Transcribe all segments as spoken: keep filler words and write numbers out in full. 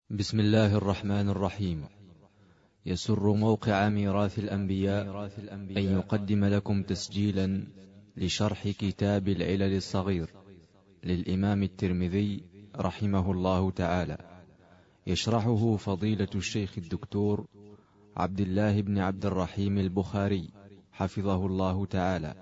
بسم الله الرحمن الرحيم. يسر موقع ميراث الأنبياء أن يقدم لكم تسجيلا لشرح كتاب العلل الصغير للإمام الترمذي رحمه الله تعالى، يشرحه فضيلة الشيخ الدكتور عبد الله بن عبد الرحيم البخاري حفظه الله تعالى،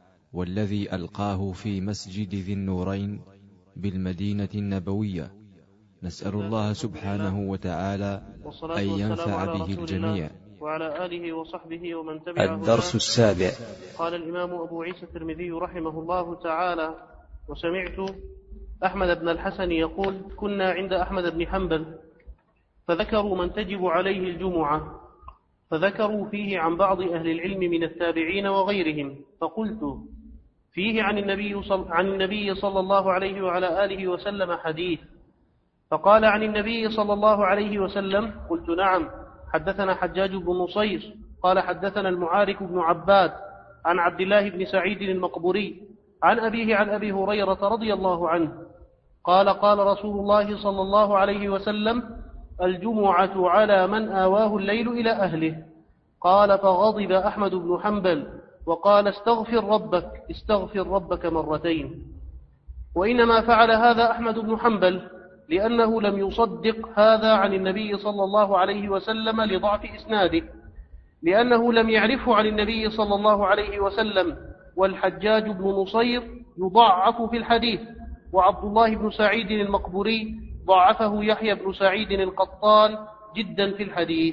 والذي ألقاه في مسجد ذي النورين بالمدينة النبوية. نسأل الله سبحانه وتعالى أن ينفع به الجميع. وعلى آله وصحبه ومن تبعه. الدرس السابع. قال الإمام أبو عيسى الترمذي رحمه الله تعالى: وسمعت أحمد بن الحسن يقول: كنا عند أحمد بن حنبل فذكروا من تجب عليه الجمعة، فذكروا فيه عن بعض أهل العلم من التابعين وغيرهم، فقلت: فيه عن النبي صل... عن النبي صلى الله عليه وعلى آله وسلم حديث؟ فقال: عن النبي صلى الله عليه وسلم. قلت: نعم. حدثنا حجاج بن نصير قال حدثنا المعارك بن عباد عن عبد الله بن سعيد المقبوري عن أبيه عن أبي هريرة رضي الله عنه قال: قال رسول الله صلى الله عليه وسلم: الجمعة على من آواه الليل إلى أهله. قال: فغضب أحمد بن حنبل وقال: استغفر ربك استغفر ربك مرتين. وإنما فعل هذا أحمد بن حنبل لأنه لم يصدق هذا عن النبي صلى الله عليه وسلم لضعف إسناده، لأنه لم يعرفه عن النبي صلى الله عليه وسلم. والحجاج بن نصير يضعف في الحديث، وعبد الله بن سعيد المقبوري ضعفه يحيى بن سعيد القطان جدا في الحديث.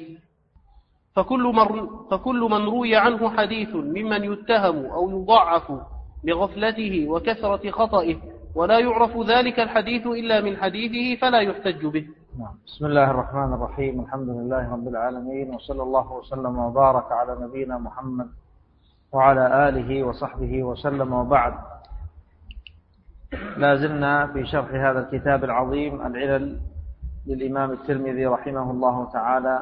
فكل من, فكل من روي عنه حديث ممن يتهم أو يضعف لغفلته وكثرة خطئه ولا يعرف ذلك الحديث إلا من حديثه فلا يحتج به. بسم الله الرحمن الرحيم. الحمد لله رب العالمين، وصلى الله وسلم وبارك على نبينا محمد وعلى آله وصحبه وسلم، وبعد. لا زلنا في شرح هذا الكتاب العظيم العلل للإمام الترمذي رحمه الله تعالى.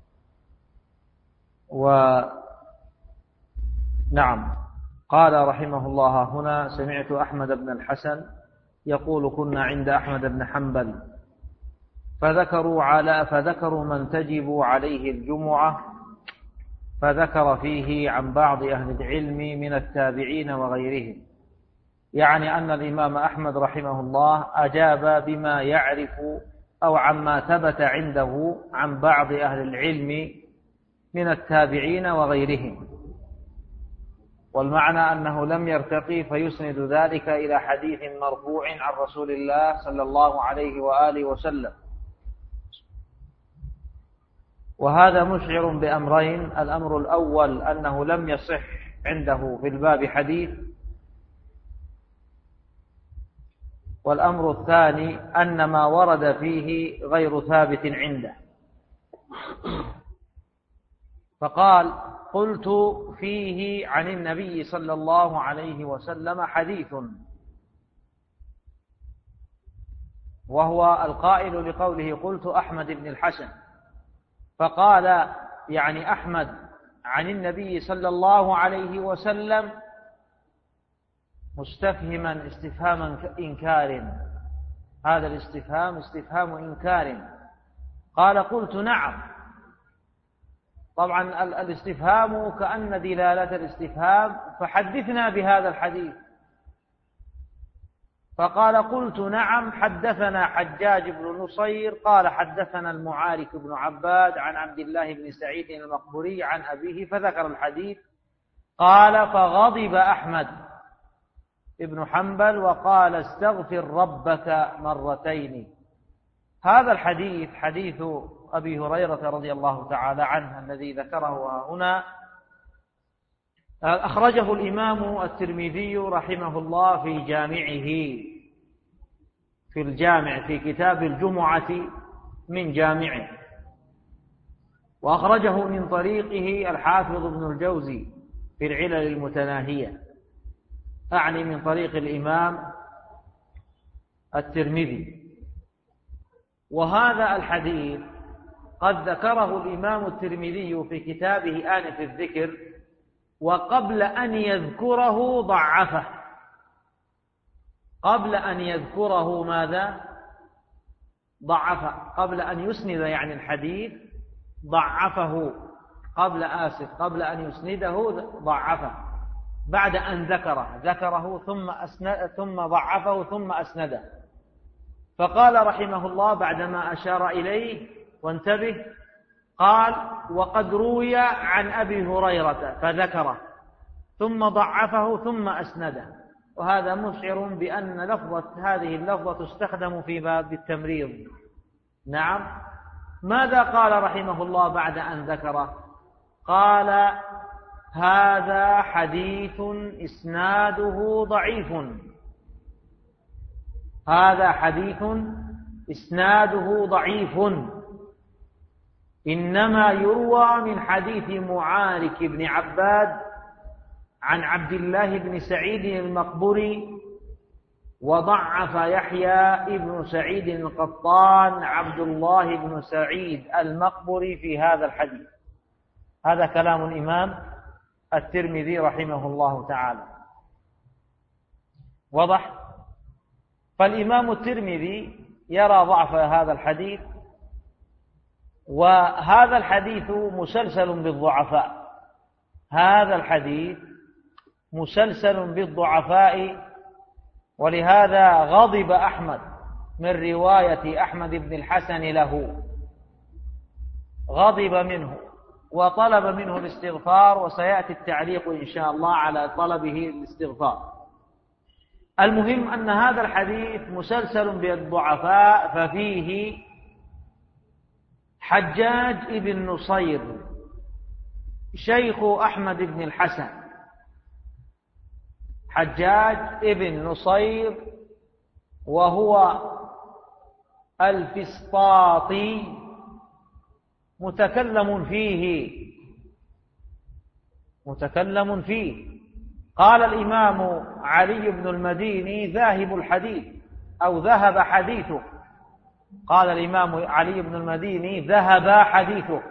ونعم، قال رحمه الله هنا: سمعت أحمد بن الحسن يقول: كنا عند أحمد بن حنبل فذكروا على فذكروا من تجب عليه الجمعة، فذكر فيه عن بعض أهل العلم من التابعين وغيرهم. يعني أن الإمام أحمد رحمه الله أجاب بما يعرف أو عما ثبت عنده عن بعض أهل العلم من التابعين وغيرهم، والمعنى أنه لم يرتقي فيسند ذلك إلى حديث مرفوع عن رسول الله صلى الله عليه وآله وسلم. وهذا مشعر بأمرين: الأمر الأول أنه لم يصح عنده في الباب حديث، والأمر الثاني أن ما ورد فيه غير ثابت عنده. فقال: قلت فيه عن النبي صلى الله عليه وسلم حديث، وهو القائل لقوله: قلت أحمد بن الحسن. فقال يعني أحمد عن النبي صلى الله عليه وسلم مستفهما استفهاما إنكار. هذا الاستفهام استفهام إنكار. قال: قلت نعم. طبعا الاستفهام كأن دلالة الاستفهام فحدثنا بهذا الحديث. فقال: قلت نعم. حدثنا حجاج بن نصير قال حدثنا المعارك بن عباد عن عبد الله بن سعيد المقبوري عن أبيه، فذكر الحديث. قال: فغضب أحمد بن حنبل وقال: استغفر ربك مرتين. هذا الحديث حديث أبي هريرة رضي الله تعالى عنه الذي ذكره هنا، أخرجه الإمام الترمذي رحمه الله في جامعه، في الجامع، في كتاب الجمعة من جامعه. وأخرجه من طريقه الحافظ ابن الجوزي في العلل المتناهية، أعني من طريق الإمام الترمذي. وهذا الحديث قد ذكره الإمام الترمذي في كتابه آنف الذكر، وقبل أن يذكره ضعفه. قبل أن يذكره ماذا؟ ضعف قبل أن يسند يعني الحديث ضعفه قبل آسف قبل أن يسنده ضعفه بعد أن ذكره ذكره ثم أسند ثم ضعفه ثم أسنده. فقال رحمه الله بعدما أشار إليه وانتبه قال وقد روي عن أبي هريرة فذكره ثم ضعفه ثم أسنده. وهذا مشعر بأن لفظة هذه اللفظة تستخدم في باب التمريض. نعم. ماذا قال رحمه الله بعد أن ذكره؟ قال هذا حديث إسناده ضعيف هذا حديث إسناده ضعيف إنما يروى من حديث معارك بن عباد عن عبد الله بن سعيد المقبري وضعف يحيى بن سعيد القطان عبد الله بن سعيد المقبري في هذا الحديث. هذا كلام الإمام الترمذي رحمه الله تعالى. وضح. فالإمام الترمذي يرى ضعف هذا الحديث، وهذا الحديث مسلسل بالضعفاء هذا الحديث مسلسل بالضعفاء ولهذا غضب أحمد من رواية أحمد بن الحسن له، غضب منه وطلب منه الاستغفار، وسيأتي التعليق إن شاء الله على طلبه الاستغفار. المهم أن هذا الحديث مسلسل بالضعفاء، ففيه حجاج ابن نصير شيخ أحمد بن الحسن، حجاج ابن نصير وهو الفسطاطي متكلم فيه متكلم فيه قال الإمام علي بن المديني ذاهب الحديث أو ذهب حديثه قال الإمام علي بن المديني ذهب حديثه.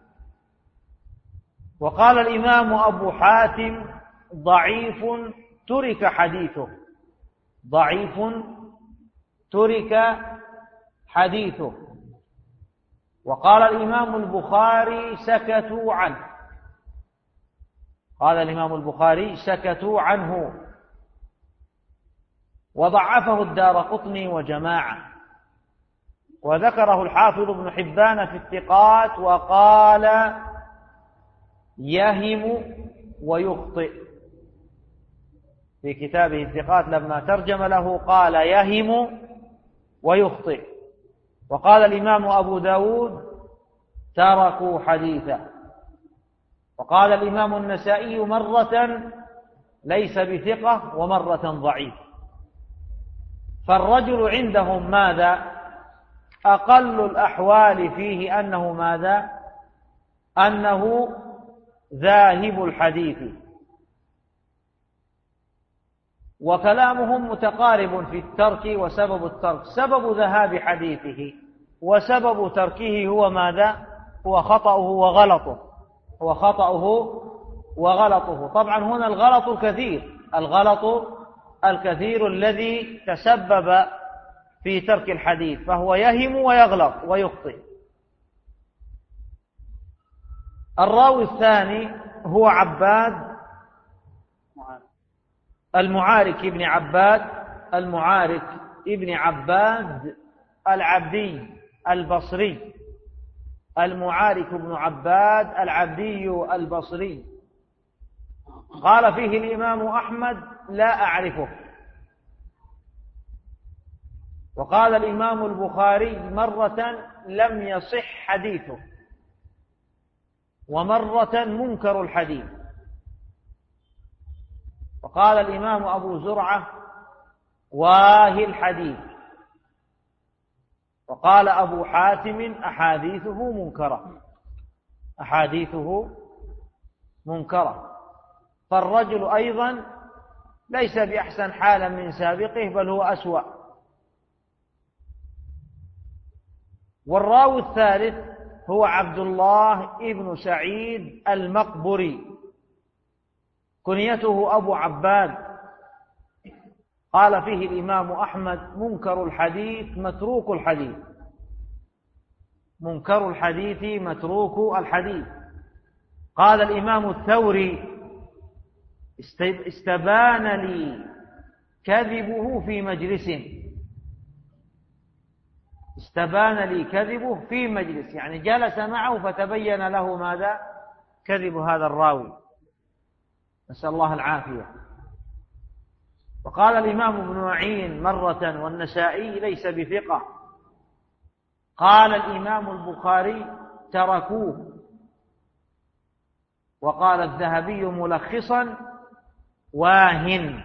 وقال الإمام أبو حاتم ضعيف ترك حديثه ضعيف ترك حديثه. وقال الإمام البخاري سكتوا عنه قال الإمام البخاري سكتوا عنه. وضعفه الدارقطني وجماعة، وذكره الحافظ ابن حبان في الثقات وقال يهم ويخطئ في كتابه الثقات لما ترجم له قال يهم ويخطئ. وقال الإمام أبو داود تركوا حديثا. وقال الإمام النسائي مرة ليس بثقة ومرة ضعيف. فالرجل عندهم ماذا؟ أقل الأحوال فيه أنه ماذا؟ أنه ذاهب الحديث. وكلامهم متقارب في الترك وسبب الترك، سبب ذهاب حديثه وسبب تركه هو ماذا؟ هو خطأه وغلطه هو خطأه وغلطه. طبعا هنا الغلط الكثير الغلط الكثير الذي تسبب في ترك الحديث، فهو يهم ويغلط ويخطئ. الراوي الثاني هو عباد المعارك ابن عباد المعارك ابن عباد العبدي البصري المعارك بن عباد العبدي البصري. قال فيه الإمام أحمد لا أعرفه. وقال الإمام البخاري مرة لم يصح حديثه ومرة منكر الحديث. وقال الإمام أبو زرعة واهي الحديث. وقال أبو حاتم أحاديثه منكرة أحاديثه منكرة. فالرجل أيضا ليس بأحسن حالا من سابقه بل هو أسوأ. والراوي الثالث هو عبد الله ابن سعيد المقبري كنيته أبو عباد. قال فيه الإمام أحمد منكر الحديث متروك الحديث منكر الحديث متروك الحديث. قال الإمام الثوري استبان لي كذبه في مجلس، استبان لي كذبه في مجلس، يعني جلس معه فتبين له ماذا؟ كذب هذا الراوي، نسأل الله العافية. وقال الإمام ابن معين مرة والنسائي ليس بثقة. قال الإمام البخاري تركوه. وقال الذهبي ملخصا واهن.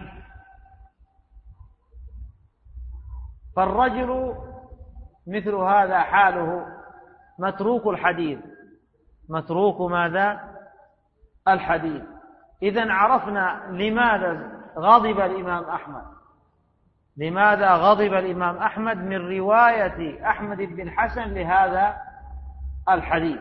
فالرجل مثل هذا حاله متروك الحديث، متروك ماذا؟ الحديث. إذن عرفنا لماذا غضب الإمام أحمد، لماذا غضب الإمام أحمد من رواية أحمد بن الحسن لهذا الحديث.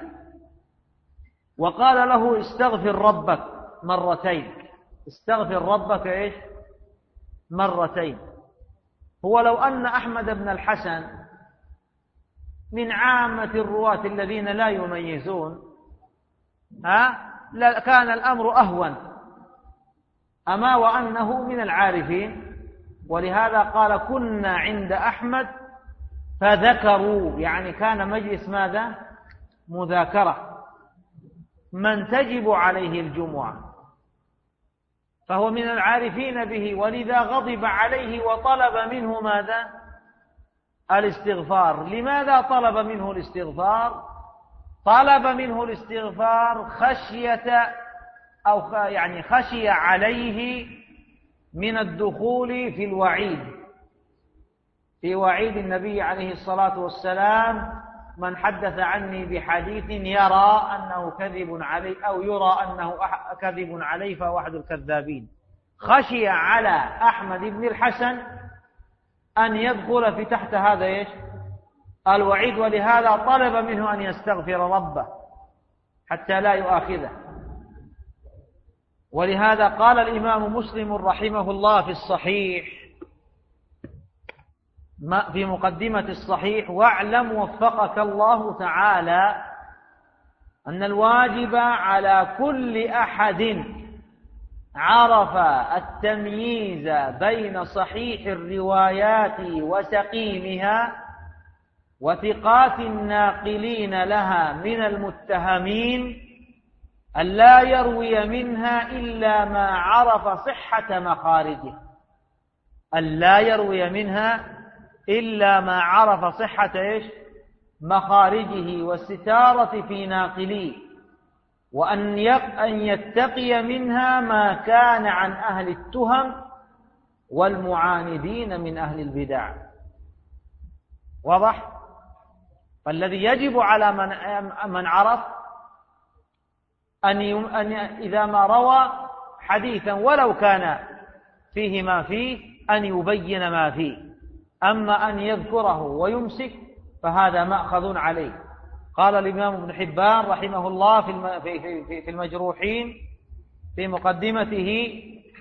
وقال له استغفر ربك مرتين، استغفر ربك إيش؟ مرتين. هو لو أن أحمد بن الحسن من عامة الرواة الذين لا يميزون ها كان الأمر أهون، أما وأنه من العارفين، ولهذا قال كنا عند أحمد فذكروا، يعني كان مجلس ماذا؟ مذاكرة، من تجب عليه الجمعة، فهو من العارفين به، ولذا غضب عليه وطلب منه ماذا؟ الاستغفار. لماذا طلب منه الاستغفار؟ طلب منه الاستغفار خشية أو يعني خشي عليه من الدخول في الوعيد، في وعيد النبي عليه الصلاة والسلام: من حدث عني بحديث يرى أنه كذب عليه أو يرى أنه كذب عليه فهو أحد الكذابين. خشي على أحمد بن الحسن أن يدخل في تحت هذا إيش؟ الوعيد، ولهذا طلب منه أن يستغفر ربه حتى لا يؤاخذه. ولهذا قال الإمام مسلم رحمه الله في الصحيح في مقدمة الصحيح: واعلم وفقك الله تعالى أن الواجب على كل أحد عرف التمييز بين صحيح الروايات وسقيمها وثقات الناقلين لها من المتهمين أن لا يروي منها إلا ما عرف صحة مخارجه، أن لا يروي منها إلا ما عرف صحة إيش؟ مخارجه والستارة في ناقليه، وأن أن يتقي منها ما كان عن أهل التهم والمعاندين من أهل البدع. واضح؟ فالذي يجب على من من عرف أن أن إذا ما روى حديثا ولو كان فيه ما فيه أن يبين ما فيه، أما أن يذكره ويمسك فهذا مأخذ عليه. قال الإمام ابن حبان رحمه الله في في في المجروحين في مقدمته: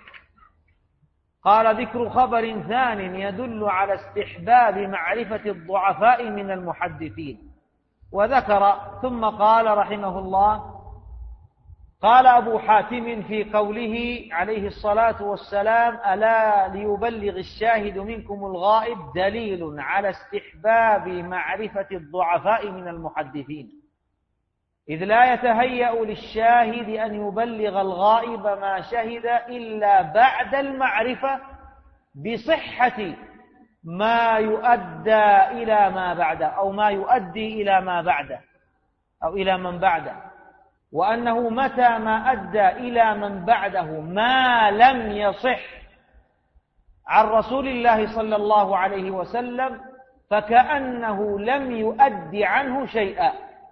قال ذكر خبر ثان يدل على استحباب معرفة الضعفاء من المحدثين. وذكر ثم قال رحمه الله: قال أبو حاتم في قوله عليه الصلاة والسلام: ألا ليبلغ الشاهد منكم الغائب، دليل على استحباب معرفة الضعفاء من المحدثين، إذ لا يتهيأ للشاهد أن يبلغ الغائب ما شهد إلا بعد المعرفة بصحة ما يؤدى إلى ما بعده أو ما يؤدي إلى ما بعده أو إلى من بعده، وأنه متى ما أدى إلى من بعده ما لم يصح عن رسول الله صلى الله عليه وسلم فكأنه لم يؤدي عنه شيئا.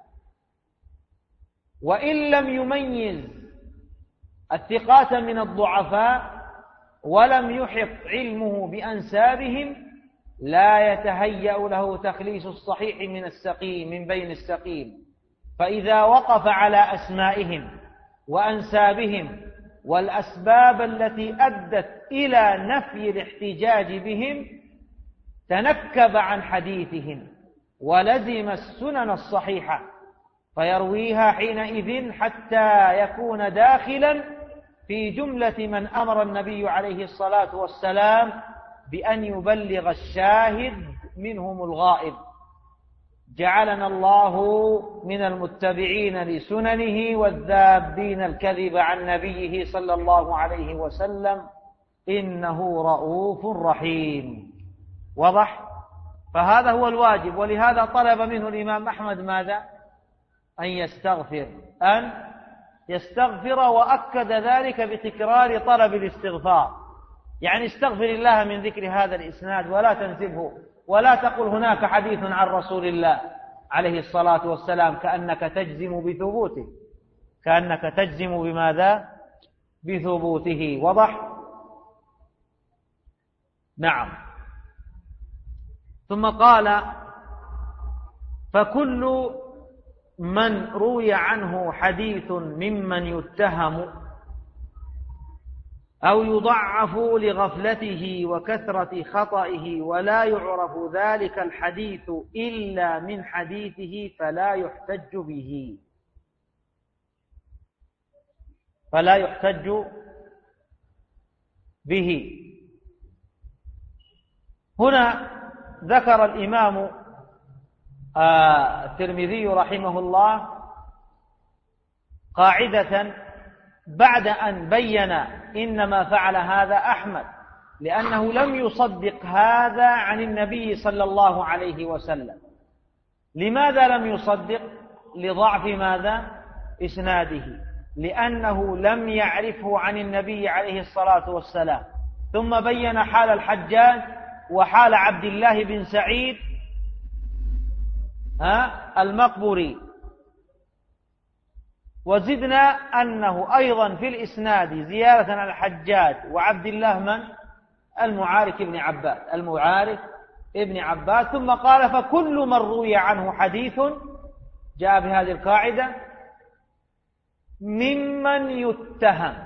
وإن لم يميز الثقات من الضعفاء ولم يحط علمه بأنسابهم لا يتهيأ له تخليص الصحيح من السقيم من بين السقيم، فإذا وقف على أسمائهم وأنسابهم والأسباب التي أدت إلى نفي الاحتجاج بهم تنكب عن حديثهم ولزم السنن الصحيحة فيرويها حينئذ حتى يكون داخلا في جملة من أمر النبي عليه الصلاة والسلام بأن يبلغ الشاهد منهم الغائب. جعلنا الله من المتبعين لسننه والذابين الكذب عن نبيه صلى الله عليه وسلم، إنه رؤوف رحيم. واضح؟ فهذا هو الواجب، ولهذا طلب منه الإمام أحمد ماذا؟ أن يستغفر أن يستغفر وأكد ذلك بتكرار طلب الاستغفار، يعني استغفر الله من ذكر هذا الإسناد ولا تنسبه، ولا تقل هناك حديث عن رسول الله عليه الصلاة والسلام كأنك تجزم بثبوته، كأنك تجزم بماذا؟ بثبوته. وضح؟ نعم. ثم قال: فكل من روي عنه حديث ممن يتهم أو يضعف لغفلته وكثرة خطئه ولا يعرف ذلك الحديث إلا من حديثه فلا يحتج به فلا يحتج به. هنا ذكر الإمام الترمذي رحمه الله قاعدة بعد أن بين إنما فعل هذا أحمد لأنه لم يصدق هذا عن النبي صلى الله عليه وسلم. لماذا لم يصدق؟ لضعف ماذا؟ إسناده، لأنه لم يعرفه عن النبي عليه الصلاة والسلام. ثم بين حال الحجاج وحال عبد الله بن سعيد المقبري، وزدنا أنه أيضا في الإسناد زيارة على الحجاج وعبد الله من؟ المعارك ابن عباد المعارك ابن عباد. ثم قال: فكل من روي عنه حديث، جاء بهذه القاعدة، ممن يتهم.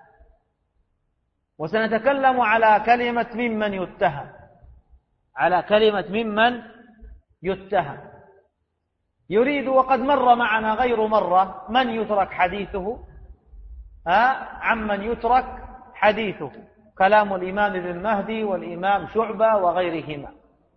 وسنتكلم على كلمة ممن يتهم، على كلمة ممن يتهم. يريد، وقد مر معنا غير مرة، من يترك حديثه عمن يترك حديثه، كلام الإمام ابن مهدي والإمام شعبة وغيرهما.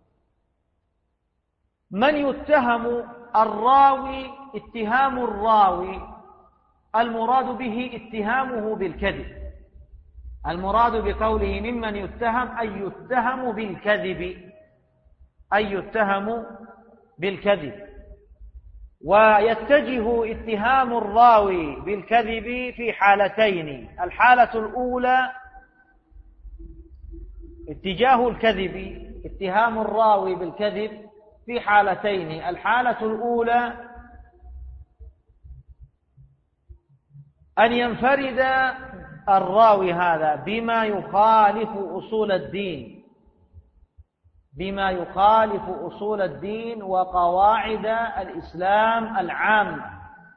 من يتهم الراوي، اتهام الراوي المراد به اتهامه بالكذب. المراد بقوله ممن يتهم أي يتهم بالكذب، أي يتهم بالكذب. ويتجه اتهام الراوي بالكذب في حالتين: الحالة الأولى اتجاه الكذب، اتهام الراوي بالكذب في حالتين. الحالة الأولى أن ينفرد الراوي هذا بما يخالف أصول الدين، بما يخالف أصول الدين وقواعد الإسلام العامة،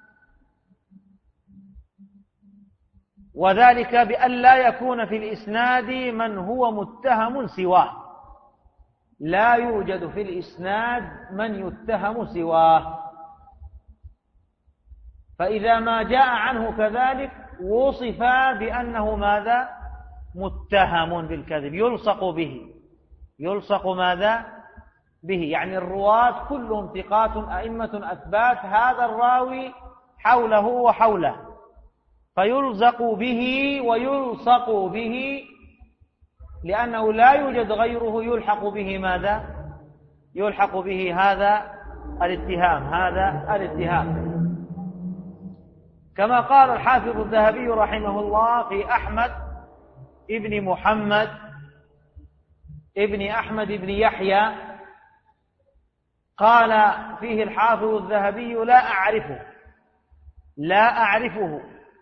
وذلك بأن لا يكون في الإسناد من هو متهم سواه، لا يوجد في الإسناد من يتهم سواه. فإذا ما جاء عنه كذلك وصف بأنه ماذا؟ متهم بالكذب، يلصق به، يلصق ماذا؟ به. يعني الرواة كلهم ثقات أئمة أثبات، هذا الراوي حوله وحوله، فيلزق به ويلصق به، لأنه لا يوجد غيره يلحق به ماذا؟ يلحق به هذا الاتهام، هذا الاتهام. كما قال الحافظ الذهبي رحمه الله في أحمد ابن محمد ابن أحمد بن يحيى، قال فيه الحافظ الذهبي: لا أعرفه لا أعرفه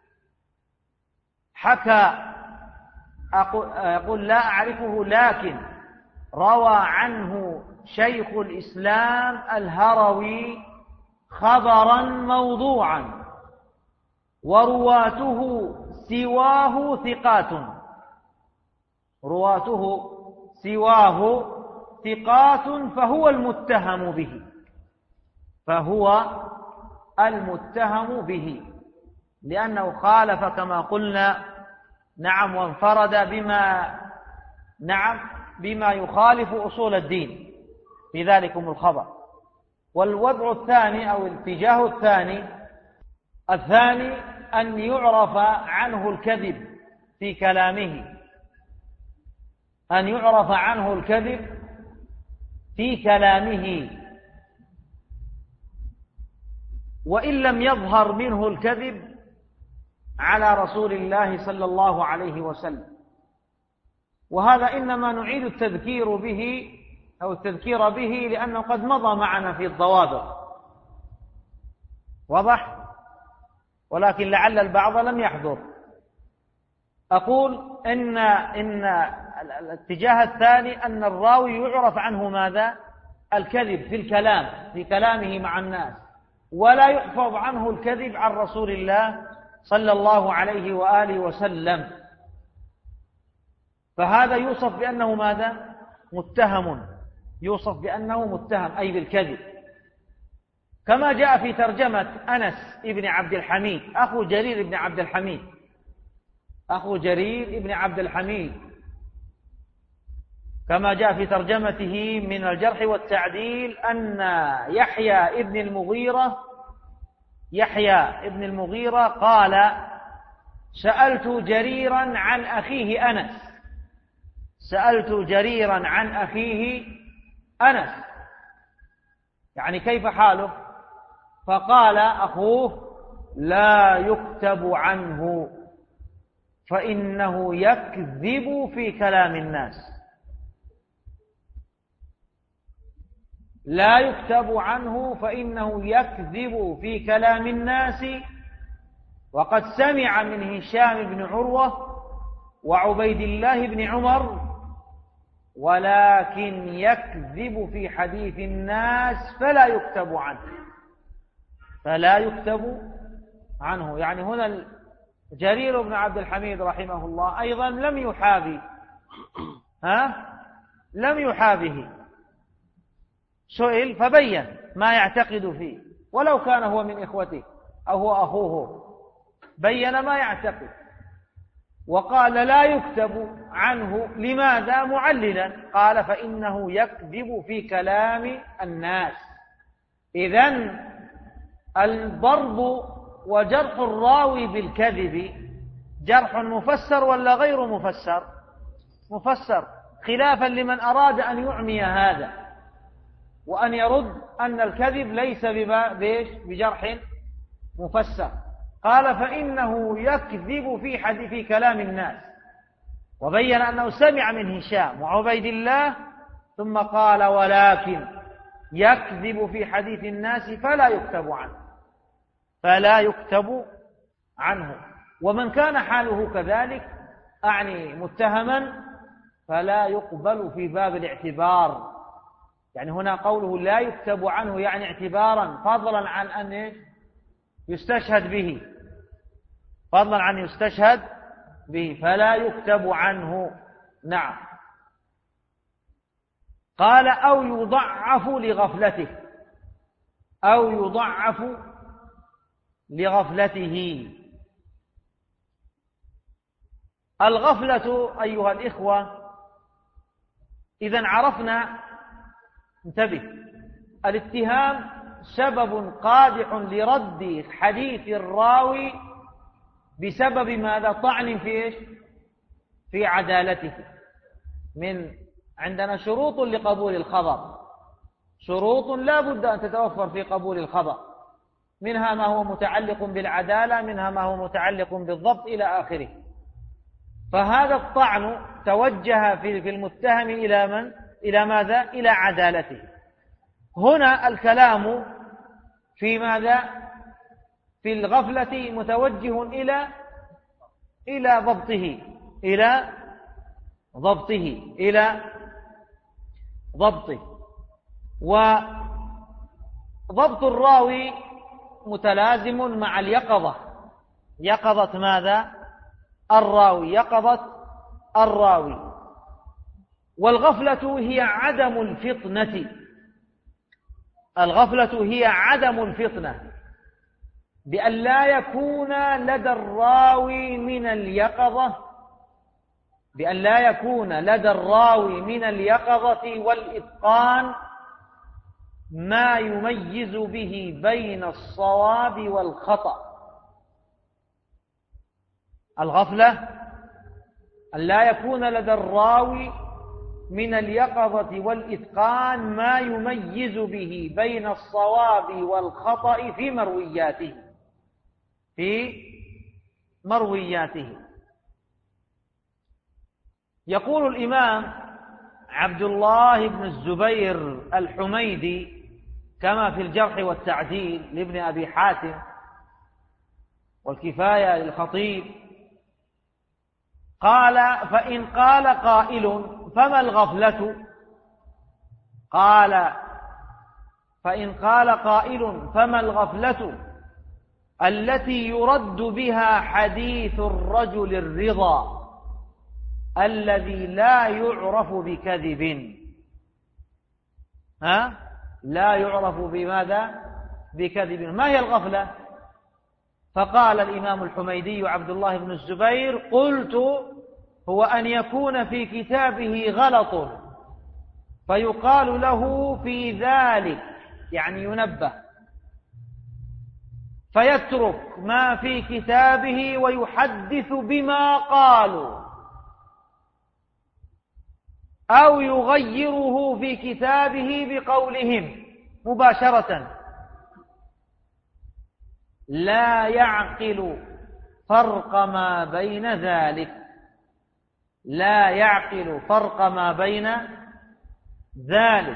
حكى يقول لا أعرفه، لكن روى عنه شيخ الإسلام الهروي خبرا موضوعا ورواته سواه ثقات، رواته سواه ثقات فهو المتهم به. فهو المتهم به، لأنه خالف كما قلنا، نعم، وانفرد بما نعم بما يخالف أصول الدين في ذلكم الخبر. والوضع الثاني أو الاتجاه الثاني الثاني أن يعرف عنه الكذب في كلامه، أن يعرف عنه الكذب في كلامه، وإن لم يظهر منه الكذب على رسول الله صلى الله عليه وسلم. وهذا إنما نعيد التذكير به أو التذكير به لأنه قد مضى معنا في الضوابط، واضح؟ ولكن لعل البعض لم يحضر. أقول إن إن الاتجاه الثاني أن الراوي يعرف عنه ماذا؟ الكذب في الكلام، في كلامه مع الناس، ولا يحفظ عنه الكذب عن رسول الله صلى الله عليه وآله وسلم، فهذا يوصف بأنه ماذا؟ متهم، يوصف بأنه متهم أي بالكذب، كما جاء في ترجمة أنس ابن عبد الحميد أخو جرير ابن عبد الحميد أخو جرير ابن عبد الحميد كما جاء في ترجمته من الجرح والتعديل أن يحيى ابن المغيرة يحيى ابن المغيرة قال: سألت جريرا عن أخيه أنس سألت جريرا عن أخيه أنس يعني كيف حاله؟ فقال أخوه: لا يكتب عنه فإنه يكذب في كلام الناس. لا يكتب عنه فإنه يكذب في كلام الناس. وقد سمع من هشام بن عروة وعبيد الله بن عمر، ولكن يكذب في حديث الناس فلا يكتب عنه فلا يكتب عنه يعني هنا جرير بن عبد الحميد رحمه الله أيضا لم يحابي ها لم يحابه، سئل فبين ما يعتقد فيه، ولو كان هو من إخوته أو هو أخوه بين ما يعتقد، وقال: لا يكتب عنه. لماذا؟ معللا، قال: فإنه يكذب في كلام الناس. إذن الضرب وجرح الراوي بالكذب جرح مفسر ولا غير مفسر؟ مفسر، خلافا لمن أراد أن يعمي هذا وأن يرد أن الكذب ليس بجرح مفسر. قال: فإنه يكذب في حديث في كلام الناس، وبين أنه سمع من هشام وعبيد الله، ثم قال: ولكن يكذب في حديث الناس فلا يكتب عنه فلا يكتب عنه. ومن كان حاله كذلك أعني متهما فلا يقبل في باب الاعتبار. يعني هنا قوله لا يكتب عنه يعني اعتبارا، فضلا عن أن يستشهد به فضلا عن يستشهد به فلا يكتب عنه. نعم. قال: أو يضعف لغفلته أو يضعف لغفلته. الغفلة أيها الإخوة، إذن عرفنا، انتبه، الاتهام سبب قادح لرد حديث الراوي بسبب ماذا؟ طعن في إيش؟ في عدالته. من عندنا شروط لقبول الخبر، شروط لا بد أن تتوفر في قبول الخبر، منها ما هو متعلق بالعدالة، منها ما هو متعلق بالضبط إلى آخره. فهذا الطعن توجه في المتهم إلى من؟ إلى ماذا؟ إلى عدالته. هنا الكلام في ماذا؟ في الغفلة متوجه إلى إلى ضبطه إلى ضبطه إلى ضبطه وضبط الراوي متلازم مع اليقظة. يقظة ماذا؟ الراوي يقظة الراوي. والغفلة هي عدم الفطنة الغفلة هي عدم الفطنة، بأن لا يكون لدى الراوي من اليقظة بأن لا يكون لدى الراوي من اليقظة والإتقان ما يميز به بين الصواب والخطأ. الغفلة أن لا يكون لدى الراوي من اليقظة والإتقان ما يميز به بين الصواب والخطأ في مروياته في مروياته يقول الإمام عبد الله بن الزبير الحميدي كما في الجرح والتعديل لابن أبي حاتم والكفاية للخطيب قال: فإن قال قائل فما الغفلة؟ قال: فإن قال قائل فما الغفلة التي يرد بها حديث الرجل الرضا الذي لا يعرف بكذب. ها؟ لا يعرف بماذا؟ بكذب. ما هي الغفلة؟ فقال الإمام الحميدي عبد الله بن الزبير: قلت: هو أن يكون في كتابه غلط فيقال له في ذلك، يعني ينبه، فيترك ما في كتابه ويحدث بما قالوا، أو يغيره في كتابه بقولهم مباشرة، لا يعقل فرق ما بين ذلك لا يعقل فرق ما بين ذلك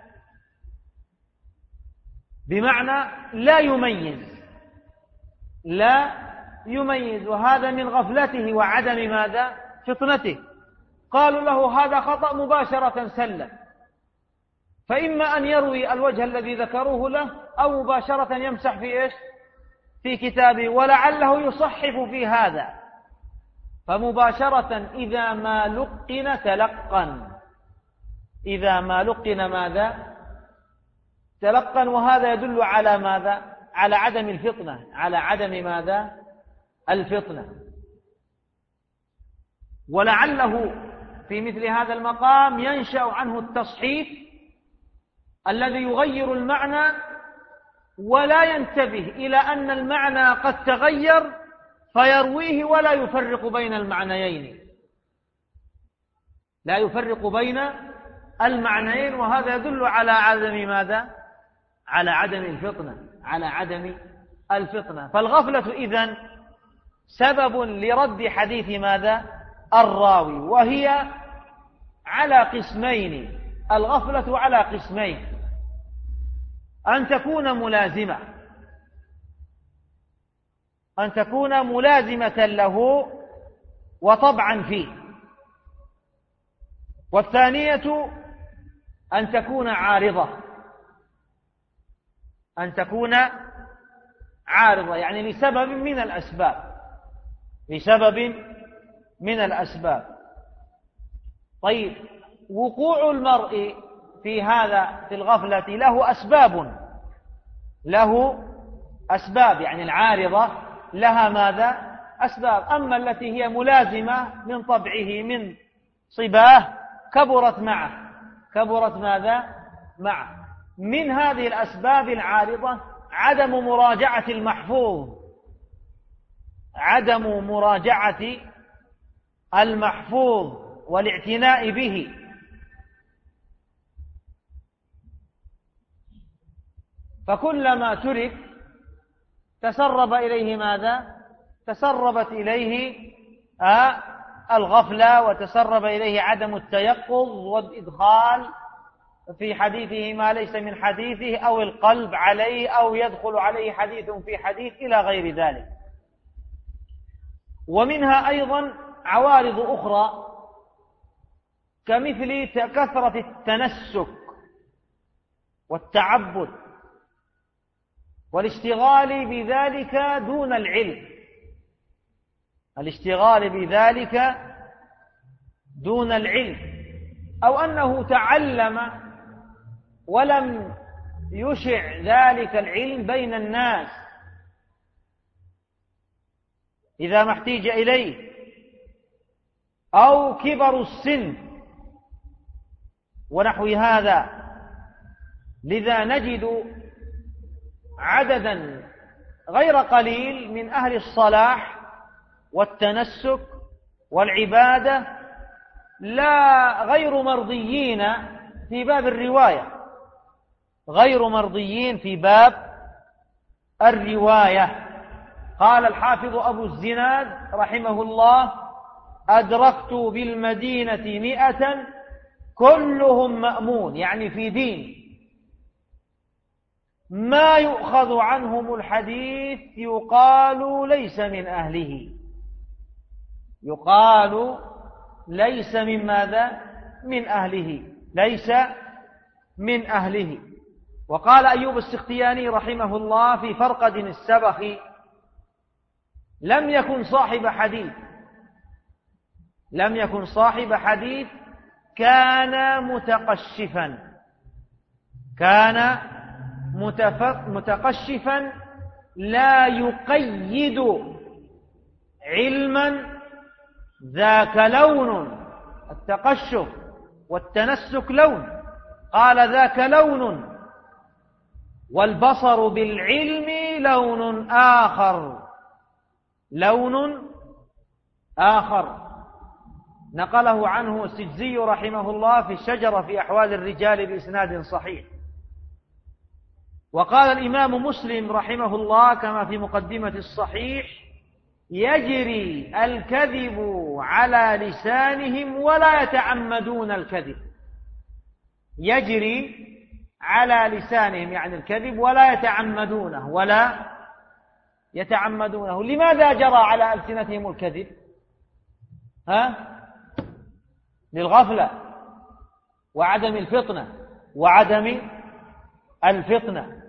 بمعنى لا يميز لا يميز وهذا من غفلته وعدم ماذا؟ فطنته. قالوا له هذا خطأ مباشرة سلم، فإما أن يروي الوجه الذي ذكروه له أو مباشرة يمسح في إيش؟ في كتابه، ولعله يصحف في هذا، فمباشرة إذا ما لقن تلقن إذا ما لقن ماذا؟ تلقن. وهذا يدل على ماذا؟ على عدم الفطنة على عدم ماذا؟ الفطنة. ولعله في مثل هذا المقام ينشأ عنه التصحيف الذي يغير المعنى ولا ينتبه إلى أن المعنى قد تغير فيرويه ولا يفرق بين المعنيين لا يفرق بين المعنيين وهذا يدل على عدم ماذا؟ على عدم الفطنة على عدم الفطنة. فالغفلة إذن سبب لرد حديث ماذا؟ الراوي، وهي على قسمين الغفلة على قسمين: أن تكون ملازمة أن تكون ملازمة له وطبعا فيه، والثانية أن تكون عارضة أن تكون عارضة يعني لسبب من الأسباب لسبب من الأسباب. طيب، وقوع المرء في هذا في الغفلة له أسباب له أسباب يعني العارضة لها ماذا؟ أسباب. أما التي هي ملازمة من طبعه من صباه كبرت معه كبرت ماذا؟ معه. من هذه الأسباب العارضة عدم مراجعة المحفوظ عدم مراجعة المحفوظ والاعتناء به. فكلما ترك تسرب إليه ماذا؟ تسربت إليه آه الغفلة، وتسرب إليه عدم التيقظ والإدخال في حديثه ما ليس من حديثه، أو القلب عليه، أو يدخل عليه حديث في حديث إلى غير ذلك. ومنها أيضا عوارض أخرى كمثل كثرة التنسك والتعبد والاشتغال بذلك دون العلم الاشتغال بذلك دون العلم، أو أنه تعلم ولم يشع ذلك العلم بين الناس إذا ما احتيج إليه، أو كبر السن ونحو هذا. لذا نجد عددا غير قليل من أهل الصلاح والتنسك والعبادة لا غير مرضيين في باب الرواية، غير مرضيين في باب الرواية. قال الحافظ أبو الزناد رحمه الله: أدركت بالمدينة مئة كلهم مأمون، يعني في دين، ما يؤخذ عنهم الحديث يقال ليس من أهله، يقال ليس من ماذا؟ من أهله، ليس من أهله. وقال أيوب السختياني رحمه الله في فرقد السبخ: لم يكن صاحب حديث، لم يكن صاحب حديث كان متقشفا، كان متقشفا لا يقيد علما، ذاك لون التقشف والتنسك لون، قال ذاك لون، والبصر بالعلم لون آخر، لون آخر. نقله عنه السجزي رحمه الله في الشجرة في أحوال الرجال بإسناد صحيح. وقال الإمام مسلم رحمه الله كما في مقدمة الصحيح: يجري الكذب على لسانهم ولا يتعمدون الكذب، يجري على لسانهم يعني الكذب ولا يتعمدونه، ولا يتعمدونه. لماذا جرى على ألسنتهم الكذب؟ ها؟ للغفلة وعدم الفطنة، وعدم الفطنة.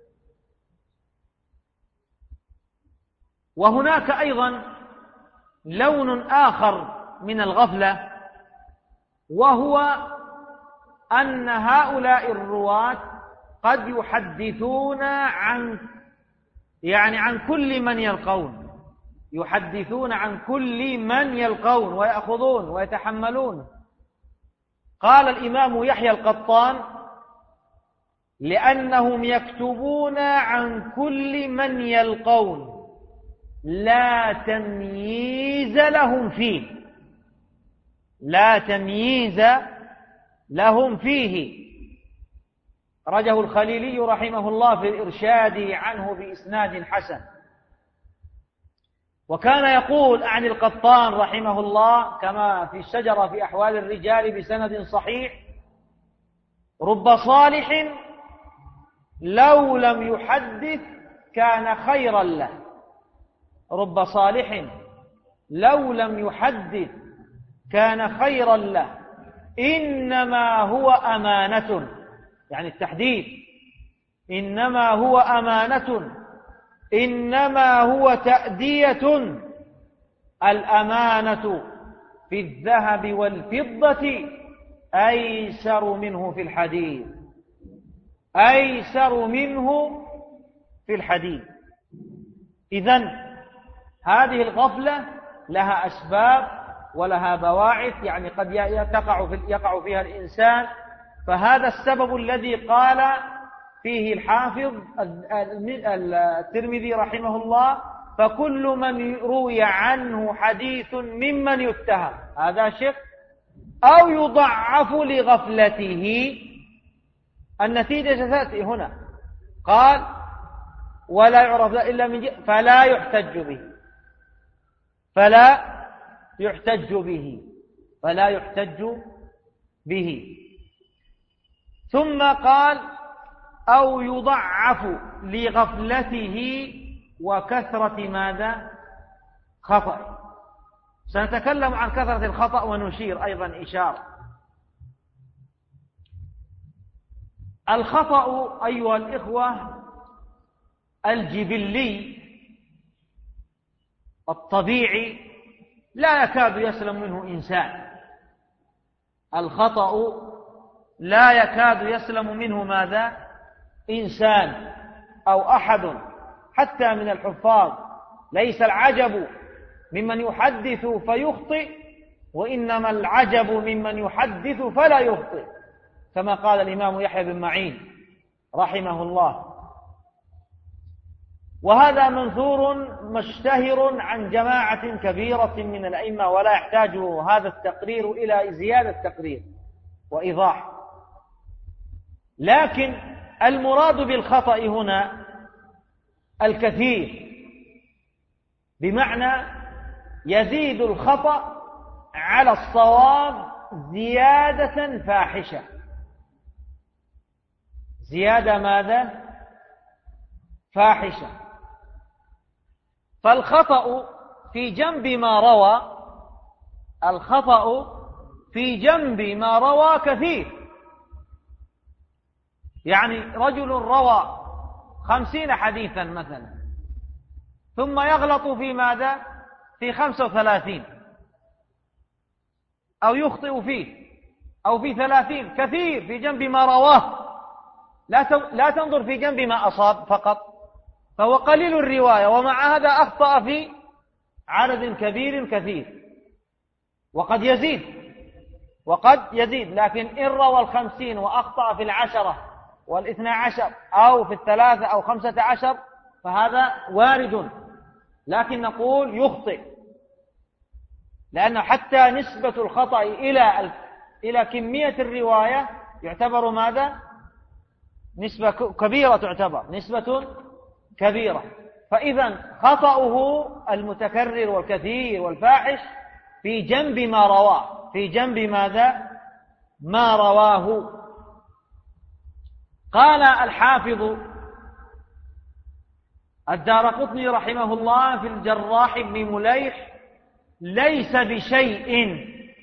وهناك أيضا لون آخر من الغفلة، وهو أن هؤلاء الرواة قد يحدثون عن يعني عن كل من يلقون، يحدثون عن كل من يلقون ويأخذون ويتحملون. قال الإمام يحيى القطان: لأنهم يكتبون عن كل من يلقون لا تمييز لهم فيه، لا تمييز لهم فيه. رجه الخليلي رحمه الله في الإرشاد عنه بإسناد حسن. وكان يقول عن القطان رحمه الله كما في الشجرة في أحوال الرجال بسند صحيح: رب صالح لو لم يحدث كان خيرا له، رب صالح لو لم يحدث كان خيرا له، إنما هو أمانة، يعني التحديث، إنما هو أمانة، إنما هو تأدية. الأمانة في الذهب والفضة أيسر منه في الحديد، أيسر منه في الحديد. إذن هذه الغفلة لها أسباب ولها بواعث، يعني قد يقع يقع فيها الإنسان. فهذا السبب الذي قال فيه الحافظ الترمذي رحمه الله: فكل من روي عنه حديث ممن يتهم، هذا شق، أو يضعف لغفلته. النتيجة تأتي هنا، قال: ولا يعرف إلا من جهة فلا يحتج به، فلا يحتج به، فلا يحتج به. ثم قال: أو يضعف لغفلته وكثرة ماذا؟ خطأ. سنتكلم عن كثرة الخطأ ونشير أيضا إشارة. الخطأ أيها الإخوة الجبلي الطبيعي لا يكاد يسلم منه إنسان، الخطأ لا يكاد يسلم منه ماذا؟ إنسان أو أحد حتى من الحفاظ ليس العجب ممن يحدث فيخطئ، وإنما العجب ممن يحدث فلا يخطئ، كما قال الإمام يحيى بن معين رحمه الله. وهذا منثور مشتهر عن جماعة كبيرة من الأئمة، ولا يحتاج هذا التقرير إلى زيادة تقرير وإيضاح. لكن المراد بالخطأ هنا الكثير، بمعنى يزيد الخطأ على الصواب زيادة فاحشة. زيادة ماذا؟ فاحشة. فالخطأ في جنب ما روى الخطأ في جنب ما روى كثير. يعني رجل روى خمسين حديثا مثلا، ثم يغلط في ماذا؟ في خمسة وثلاثين، أو يخطئ فيه، أو في ثلاثين. كثير في جنب ما رواه. لا لا تنظر في جنب ما أصاب فقط، فهو قليل الرواية، ومع هذا أخطأ في عدد كبير كثير. وقد يزيد وقد يزيد لكن إن روى الخمسين وأخطأ في العشرة والاثنى عشر أو في الثلاثة أو خمسة عشر فهذا وارد، لكن نقول يخطئ، لأن حتى نسبة الخطأ إلى إلى كمية الرواية يعتبر ماذا؟ نسبة كبيرة، تعتبر نسبة كبيرة. فإذا خطأه المتكرر والكثير والفاحش في جنب ما رواه، في جنب ماذا؟ ما رواه. قال الحافظ الدارقطني رحمه الله في الجراح بن مليح: ليس بشيء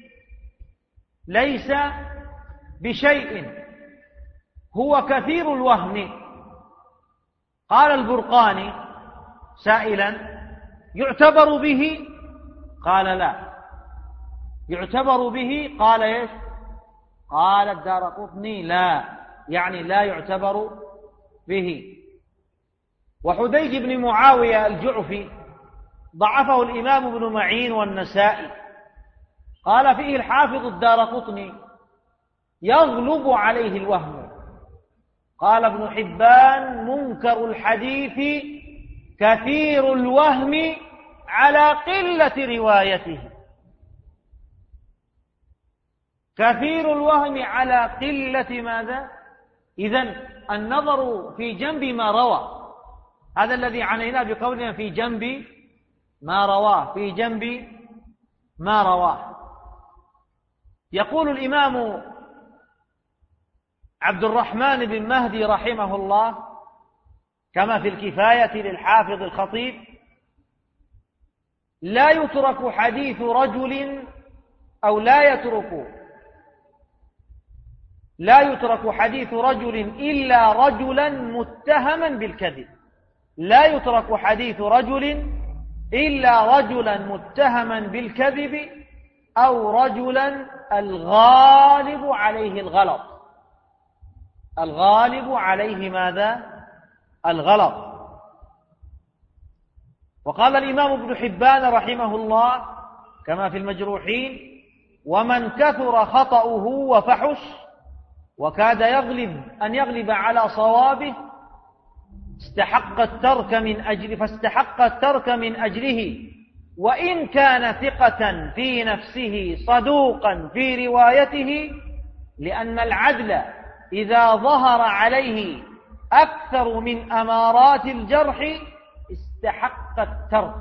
ليس بشيء هو كثير الوهم. قال البرقاني سائلا: يعتبر به؟ قال لا. يعتبر به؟ قال ايش؟ قال الدارقطني لا، يعني لا يعتبر به. وحديج بن معاوية الجعفي ضعفه الإمام ابن معين والنسائي. قال فيه الحافظ الدارقطني: يغلب عليه الوهم. قال ابن حبان: منكر الحديث كثير الوهم على قلة روايته. كثير الوهم على قلة ماذا؟ إذن النظر في جنب ما روى، هذا الذي عنينا بقولنا في جنب ما رواه، في جنب ما رواه. يقول الإمام عبد الرحمن بن مهدي رحمه الله كما في الكفاية للحافظ الخطيب: لا يترك حديث رجل أو لا يترك لا يترك حديث رجل إلا رجلا متهما بالكذب. لا يترك حديث رجل إلا رجلا متهما بالكذب أو رجلا الغالب عليه الغلط. الغالب عليه ماذا؟ الغلط. وقال الإمام ابن حبان رحمه الله كما في المجروحين: ومن كثر خطأه وفحش وكاد يغلب أن يغلب على صوابه استحق الترك من أجل فاستحق الترك من أجله، وإن كان ثقة في نفسه صدوقا في روايته، لأن العدل إذا ظهر عليه أكثر من أمارات الجرح استحق الترك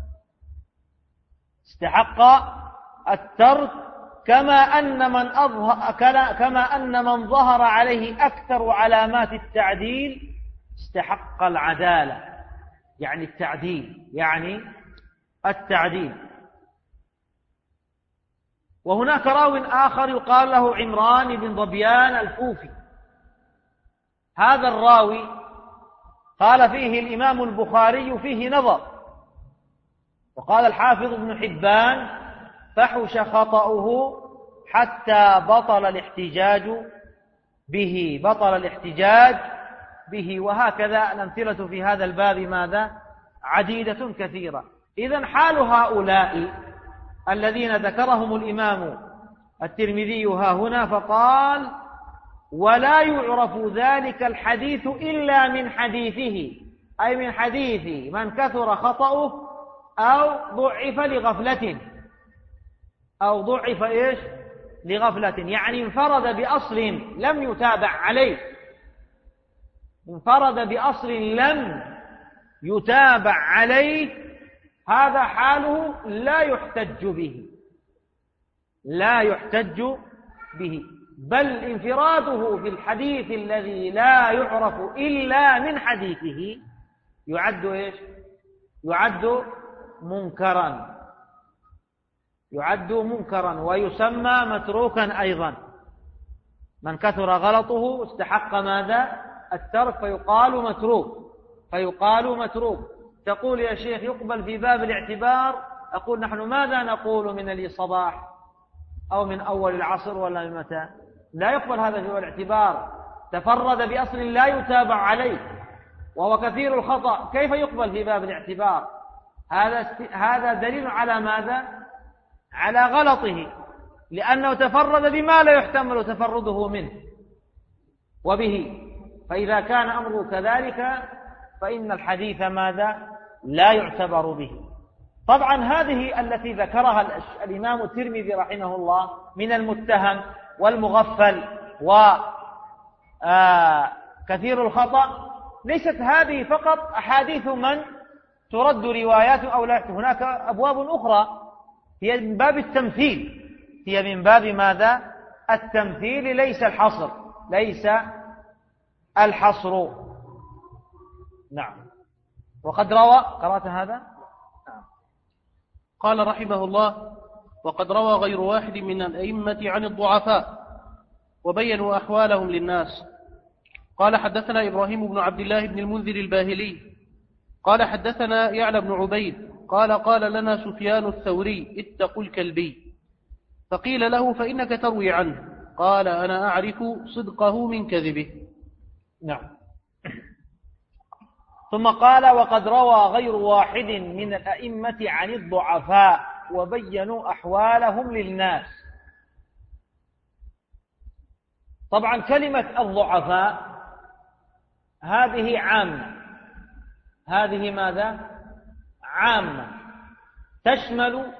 استحق الترك كما أن من أظهر كما أن من ظهر عليه أكثر علامات التعديل استحق العدالة، يعني التعديل يعني التعديل. وهناك راو آخر يقال له عمران بن ظبيان الكوفي. هذا الراوي قال فيه الإمام البخاري فيه نظر، وقال الحافظ ابن حبان: فحش خطأه حتى بطل الاحتجاج به بطل الاحتجاج به. وهكذا الأمثلة في هذا الباب ماذا؟ عديدة كثيرة. إذن حال هؤلاء الذين ذكرهم الإمام الترمذي ها هنا، فقال: ولا يعرف ذلك الحديث إلا من حديثه، أي من حديث من كثر خطأه أو ضعف لغفلة، أو ضعف إيش؟ لغفلة، يعني انفرد بأصل لم يتابع عليه، انفرد بأصل لم يتابع عليه، هذا حاله لا يحتج به، لا يحتج به، بل انفراده في الحديث الذي لا يعرف إلا من حديثه يعد إيش؟ يعد منكرا، يعد منكرا ويسمى متروكا أيضا. من كثر غلطه استحق ماذا؟ الترك، فيقال متروك، فيقال متروك. تقول يا شيخ يقبل في باب الاعتبار، أقول نحن ماذا نقول من الصباح أو من أول العصر ولا من متى؟ لا يقبل هذا في الاعتبار، تفرد بأصل لا يتابع عليه وهو كثير الخطأ، كيف يقبل في باب الاعتبار؟ هذا هذا دليل على ماذا؟ على غلطه، لأنه تفرد بما لا يحتمل تفرده منه وبه. فإذا كان أمره كذلك فإن الحديث ماذا؟ لا يعتبر به. طبعا هذه التي ذكرها الإمام الترمذي رحمه الله من المتهم والمغفل وكثير الخطأ، ليست هذه فقط أحاديث من ترد روايات أو لا، هناك أبواب أخرى هي من باب التمثيل، هي من باب ماذا؟ التمثيل، ليس الحصر، ليس الحصر. نعم. وقد روى، قرأت هذا؟ قال رحمه الله: وقد روى غير واحد من الأئمة عن الضعفاء وبينوا أحوالهم للناس. قال حدثنا إبراهيم بن عبد الله بن المنذر الباهلي قال حدثنا يعلى بن عبيد قال قال لنا سفيان الثوري: اتقوا الكلبي. فقيل له: فإنك تروي عنه. قال: أنا أعرف صدقه من كذبه. نعم. ثم قال: وقد روى غير واحد من الأئمة عن الضعفاء وبينوا أحوالهم للناس. طبعا كلمة الضعفاء هذه عامة، هذه ماذا؟ عامة، تشمل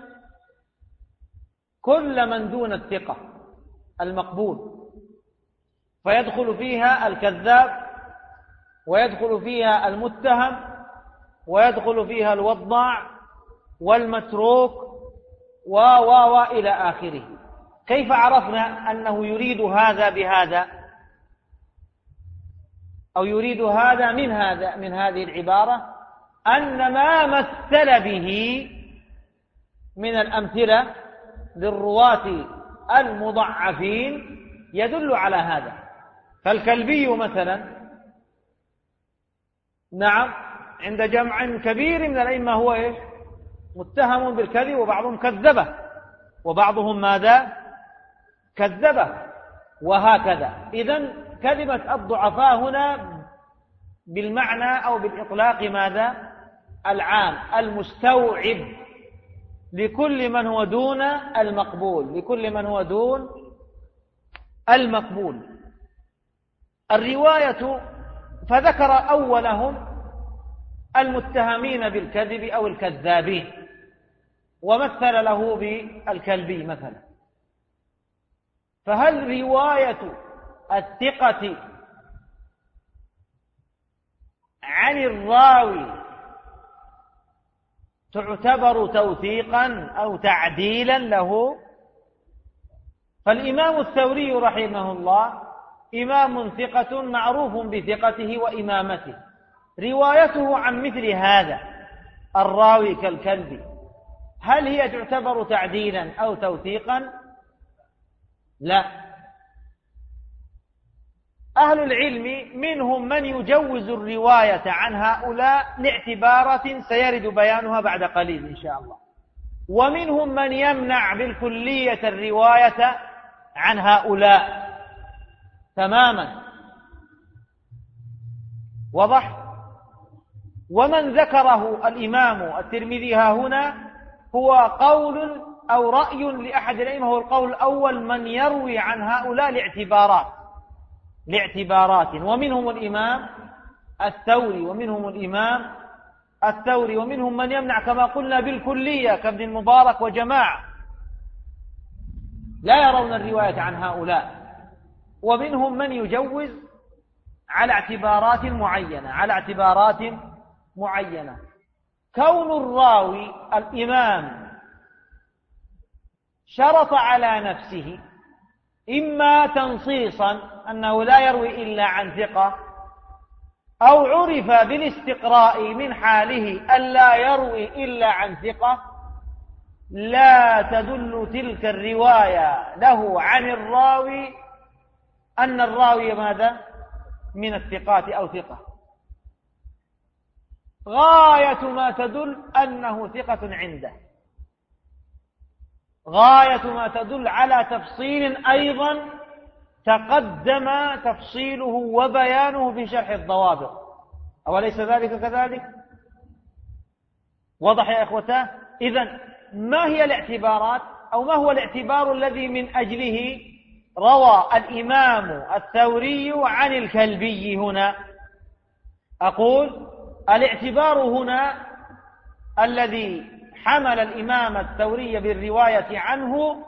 كل من دون الثقة المقبول، فيدخل فيها الكذاب، ويدخل فيها المتهم، ويدخل فيها الوضاع والمتروك و و و إلى آخره. كيف عرفنا أنه يريد هذا بهذا أو يريد هذا من هذا من هذه العبارة؟ أن ما مثل به من الأمثلة للرواة المضعفين يدل على هذا. فالكلبي مثلا، نعم، عند جمع كبير من الأئمة هو إيش؟ متهم بالكذب، وبعضهم كذبه وبعضهم ماذا؟ كذبه، وهكذا. إذن كلمة الضعفاء هنا بالمعنى أو بالإطلاق ماذا؟ العام المستوعب لكل من هو دون المقبول، لكل من هو دون المقبول. الرواية فذكر أولهم المتهمين بالكذب أو الكذابين، ومثل له بالكلبي مثلا. فهل رواية الثقة عن الراوي تعتبر توثيقا أو تعديلا له؟ فالإمام الثوري رحمه الله إمام ثقة معروف بثقته وإمامته، روايته عن مثل هذا الراوي كالكلب هل هي تعتبر تعديلا أو توثيقا؟ لا. أهل العلم منهم من يجوز الرواية عن هؤلاء لاعتبارات سيرد بيانها بعد قليل إن شاء الله، ومنهم من يمنع بالكلية الرواية عن هؤلاء تماما. وضح. ومن ذكره الإمام الترمذي ها هنا هو قول أو رأي لأحد الأئمة، هو القول الأول، من يروي عن هؤلاء لاعتبارات لاعتبارات ومنهم الإمام الثوري ومنهم الإمام الثوري ومنهم من يمنع كما قلنا بالكلية كابن المبارك وجماعة لا يرون الرواية عن هؤلاء، ومنهم من يجوز على اعتبارات معينة على اعتبارات معينة. كون الراوي الإمام شرط على نفسه إما تنصيصا أنه لا يروي إلا عن ثقة، أو عرف بالاستقراء من حاله ألا يروي إلا عن ثقة، لا تدل تلك الرواية له عن الراوي أن الراوي ماذا؟ من الثقات أو ثقة. غاية ما تدل أنه ثقة عنده، غاية ما تدل على تفصيل أيضا تقدم تفصيله وبيانه في شرح الضوابط، أوليس ذلك كذلك؟ وضح يا إخوتاه؟ إذن ما هي الاعتبارات أو ما هو الاعتبار الذي من أجله روى الإمام الثوري عن الكلبي هنا؟ أقول الاعتبار هنا الذي حمل الإمام الثوري بالرواية عنه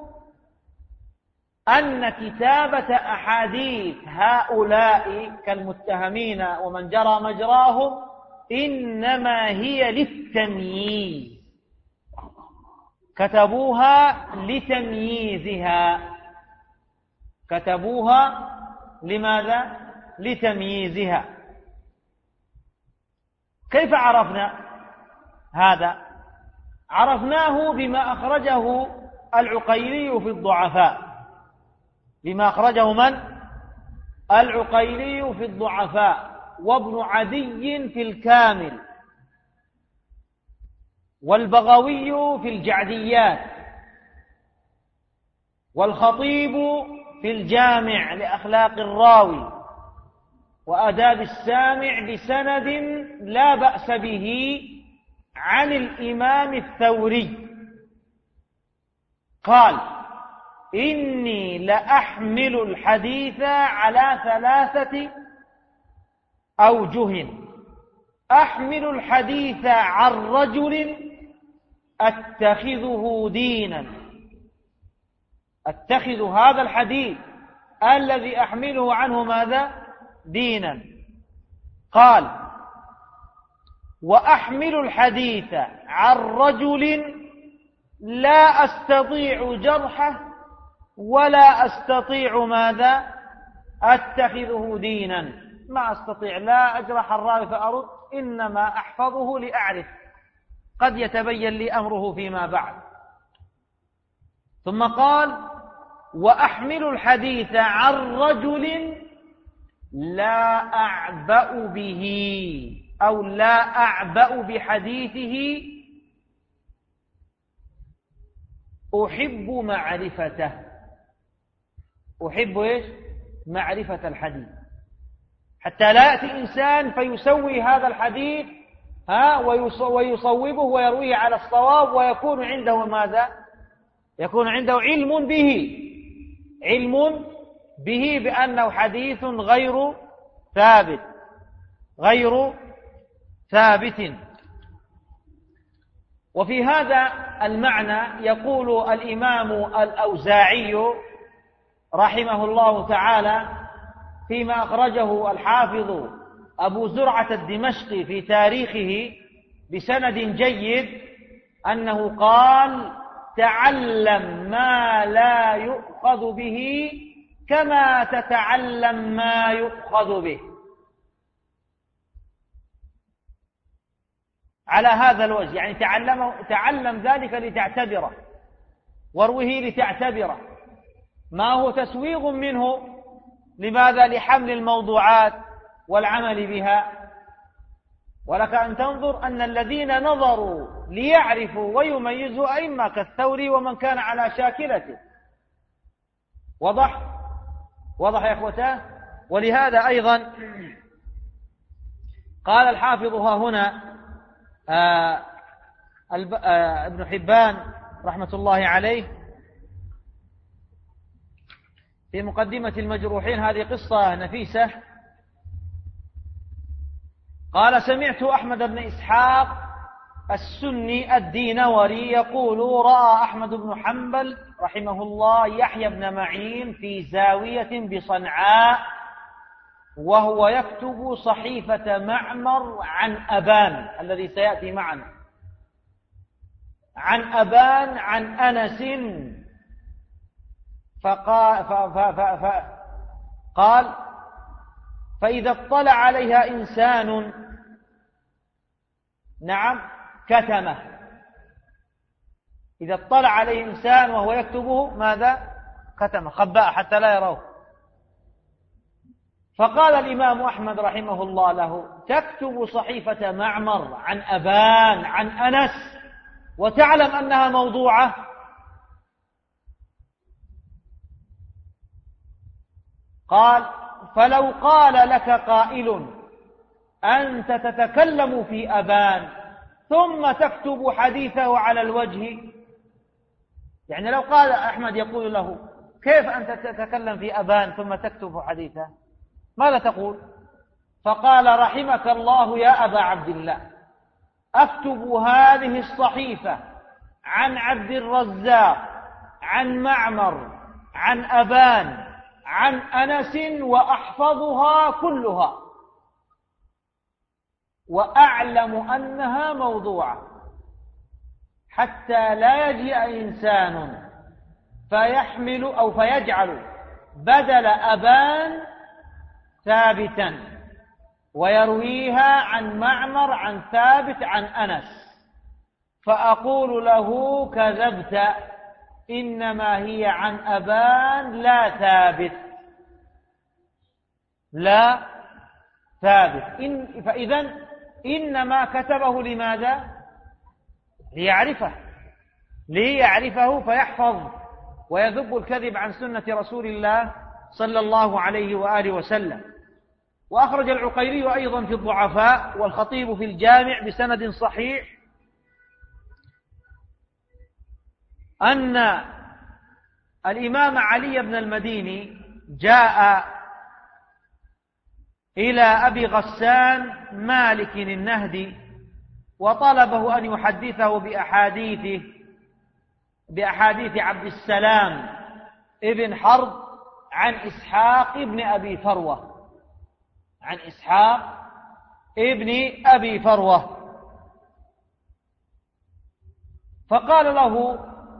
أن كتابة أحاديث هؤلاء كالمتهمين ومن جرى مجراهم إنما هي للتمييز، كتبوها لتمييزها، كتبوها لماذا؟ لتمييزها. كيف عرفنا هذا؟ عرفناه بما أخرجه العقيلي في الضعفاء، بما أخرجه من؟ العقيلي في الضعفاء، وابن عدي في الكامل، والبغوي في الجعديات، والخطيب في الجامع لأخلاق الراوي وآداب السامع بسند لا بأس به عن الإمام الثوري قال: إني لأحمل الحديث على ثلاثة أوجه، أحمل الحديث عن رجل أتخذه دينا، أتخذ هذا الحديث الذي أحمله عنه ماذا؟ دينا. قال: وأحمل الحديث عن رجل لا أستطيع جرحه ولا أستطيع ماذا؟ أتخذه دينا، ما أستطيع، لا أجرح الراوي فأرد، إنما أحفظه لأعرف، قد يتبين لي أمره فيما بعد. ثم قال: وأحمل الحديث عن رجل لا أعبأ به أو لا أعبأ بحديثه، أحب معرفته، أحب إيش؟ معرفة الحديث، حتى لا يأتي إنسان فيسوي هذا الحديث ها ويصوبه ويرويه على الصواب ويكون عنده ماذا؟ يكون عنده علم به، علم به بأنه حديث غير ثابت، غير ثابت. وفي هذا المعنى يقول الإمام الأوزاعي رحمه الله تعالى فيما أخرجه الحافظ أبو زرعة الدمشقي في تاريخه بسند جيد أنه قال: تعلم ما لا يؤخذ به كما تتعلم ما يؤخذ به. على هذا الوجه، يعني تعلم, تعلم ذلك لتعتبره، واروه لتعتبره، ما هو تسويغ منه، لماذا؟ لحمل الموضوعات والعمل بها. ولك أن تنظر أن الذين نظروا ليعرفوا ويميزوا أئمة كالثوري ومن كان على شاكلته. وضح؟ وضح يا إخوتاه؟ ولهذا أيضا قال الحافظ ها هنا آه آه ابن حبان رحمة الله عليه في مقدمة المجروحين، هذه قصة نفيسة. قال: سمعت أحمد بن إسحاق السني الدينوري يقول: رأى أحمد بن حنبل رحمه الله يحيى بن معين في زاوية بصنعاء وهو يكتب صحيفة معمر عن أبان الذي سيأتي معنا، عن أبان عن أنس، فقال, فقال فإذا اطلع عليها إنسان نعم كتمه، إذا اطلع عليه إنسان وهو يكتبه ماذا؟ كتمه، خبأ حتى لا يروه. فقال الإمام أحمد رحمه الله له: تكتب صحيفة معمر عن أبان عن أنس وتعلم أنها موضوعة؟ قال: فلو قال لك قائل أنت تتكلم في أبان ثم تكتب حديثه على الوجه، يعني لو قال أحمد يقول له: كيف أنت تتكلم في أبان ثم تكتب حديثه، ماذا تقول؟ فقال: رحمك الله يا أبا عبد الله، أكتب هذه الصحيفة عن عبد الرزاق عن معمر عن أبان عن أنس وأحفظها كلها وأعلم أنها موضوعة، حتى لا يجيء إنسان فيحمل أو فيجعل بدل أبان ثابتا ويرويها عن معمر عن ثابت عن أنس، فأقول له: كذبت، إنما هي عن أبان لا ثابت، لا ثابت. إن فإذن إنما كتبه لماذا؟ ليعرفه، ليعرفه فيحفظ ويذب الكذب عن سنة رسول الله صلى الله عليه وآله وسلم. وأخرج العقيلي أيضا في الضعفاء والخطيب في الجامع بسند صحيح أن الإمام علي بن المديني جاء إلى أبي غسان مالك النهدي وطلبه أن يحدثه بأحاديثه بأحاديث عبد السلام ابن حرب عن إسحاق ابن أبي فروة، عن إسحاق ابن أبي فروة. فقال له: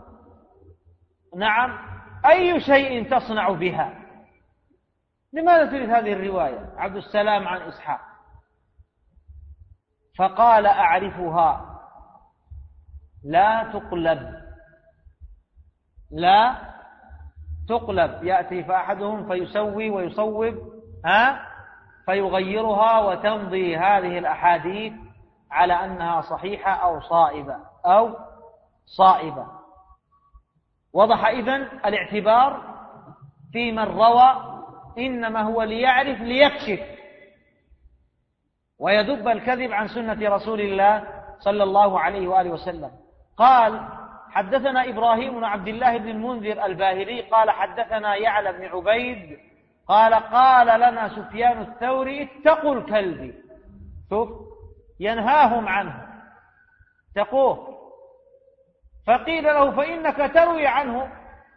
نعم، أي شيء تصنع بها؟ لماذا تريد هذه الرواية عبد السلام عن إسحاق؟ فقال: أعرفها، لا تقلب، لا تقلب. يأتي فأحدهم فيسوي ويصوب ها فيغيرها وتمضي هذه الأحاديث على أنها صحيحة أو صائبة أو صائبة. وضح إذن الاعتبار في من روى إنما هو ليعرف ليكشف ويذب الكذب عن سنة رسول الله صلى الله عليه وآله وسلم. قال: حدثنا إبراهيم بن عبد الله بن المنذر الباهلي قال: حدثنا يعلى بن عبيد قال: قال لنا سفيان الثوري: اتقوا الكلب. شوف، ينهاهم عنه، اتقوه. فقيل له: فإنك تروي عنه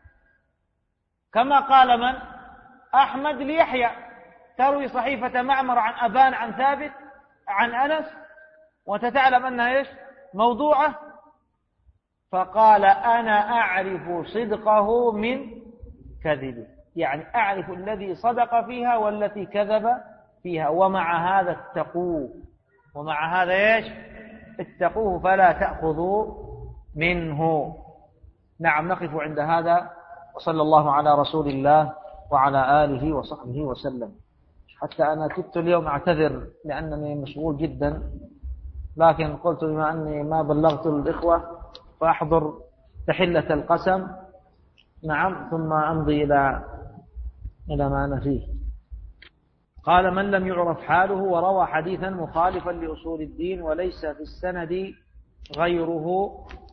كما قال من؟ أحمد ليحيى، تروي صحيفة معمر عن أبان عن ثابت عن أنس وتتعلم أنها إيش؟ موضوعة. فقال: أنا أعرف صدقه من كذبه، يعني أعرف الذي صدق فيها والتي كذب فيها، ومع هذا اتقوه، ومع هذا إيش؟ اتقوه فلا تأخذوا منه. نعم، نقف عند هذا، وصلى الله على رسول الله وعلى آله وصحبه وسلم. حتى أنا كنت اليوم أعتذر لأنني مشغول جدا، لكن قلت بما أني ما بلغت الإخوة فأحضر تحلة القسم، نعم، ثم أمضي إلى إلى ما أنا فيه. قال من لم يعرف حاله وروى حديثا مخالفا لأصول الدين وليس في السند غيره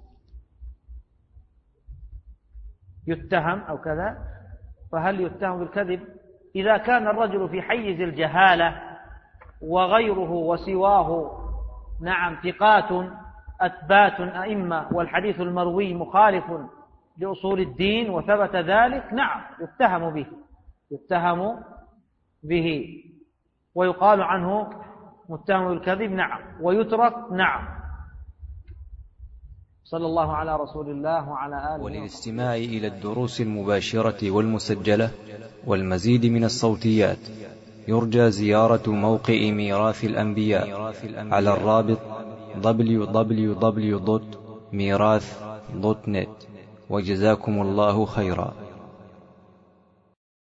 يتهم أو كذا، فهل يتهم بالكذب؟ إذا كان الرجل في حيز الجهالة وغيره وسواه نعم ثقات أثبات أئمة والحديث المروي مخالف لأصول الدين وثبت ذلك، نعم يتهم به يتهم به ويقال عنه متهم بالكذب، نعم، ويترك، نعم. صلى الله على رسول الله وعلى آله. وللاستماع إلى الدروس المباشرة والمسجلة والمزيد من الصوتيات يرجى زيارة موقع ميراث الأنبياء على الرابط دبليو دبليو دبليو دوت ميراث دوت نت. وجزاكم الله خيرا.